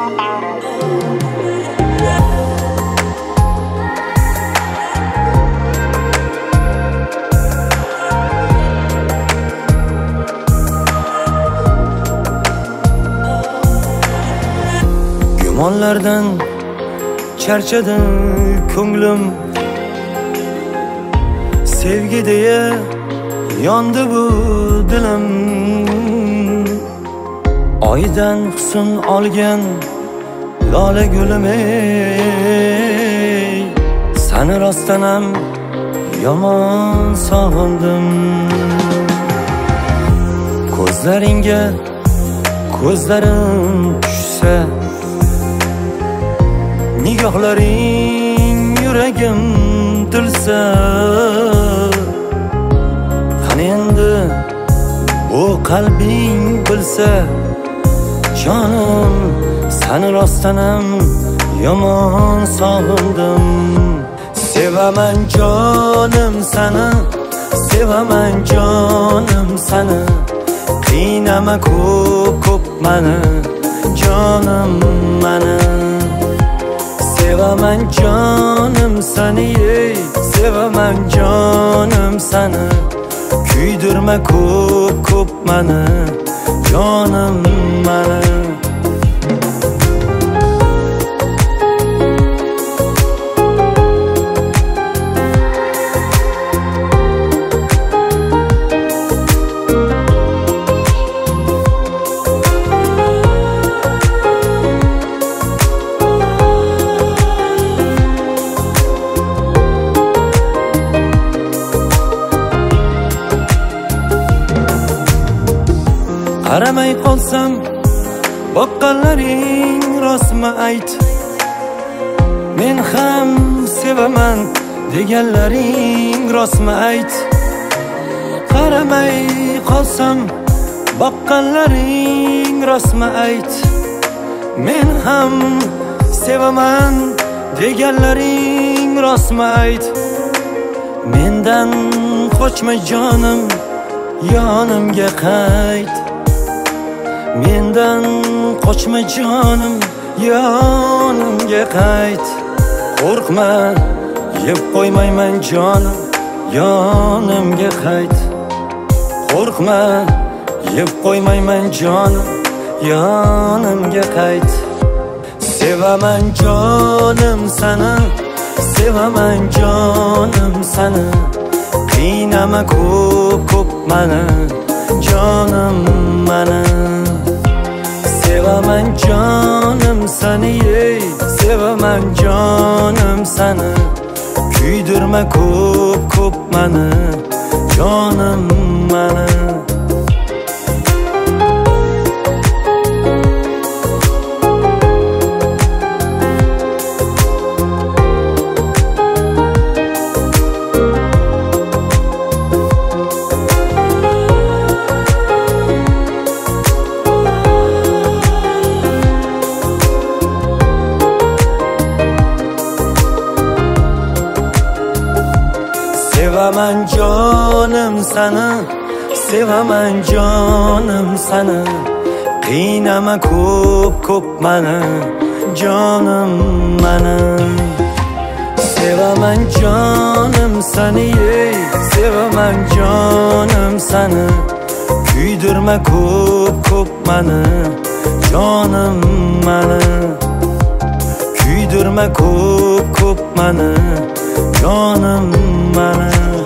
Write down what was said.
Gumonlardan charchadi ko'nglim, sevgi deya yondi bu dilim. Oydan husn olgan lola gulim, ey seni rostdan ham yomon sog'indim. Ko'zlaringga ko'zlarim tushsa, nigohlaring yuragim tilsa, qani endi bu qalbing bilsa, jonim seni rostdan ham yomon sog'indim. Sevaman jonim seni, sevaman jonim seni, qiynama ko'p meni, jonim meni. Sevaman jonim seni, ey sevaman jonim seni, kuydirma ko'p meni, jonim meni. Qaramay qolsam boqqanlaring rostmi ayt, men ham sevaman deganlaring rostmi ayt. Qaramay qolsam boqqanlaring rostmi ayt, men ham sevaman deganlaring rostmi ayt. Mendan qochma jonim, yonimga qayt. Mendan qochma jonim, yonimga qayt. Qo'rqma, yeb qo'ymayman jonim, yonimga qayt. Qo'rqma, yeb qo'ymayman jonim, yonimga qayt. Sevaman jonim seni, sevaman jonim seni, qiynama ko'p meni, jonim meni. Sevaman jonim seni, ey sevaman jonim seni, kuydirma ko'p meni, jonim meni. Sevaman jonim seni, sevaman jonim seni, qiynama ko'p meni, jonim meni. Sevaman jonim seni, ey sevaman jonim seni, kuydirma ko'p meni, jonim meni. Kuydirma ko'p meni, jonim meni.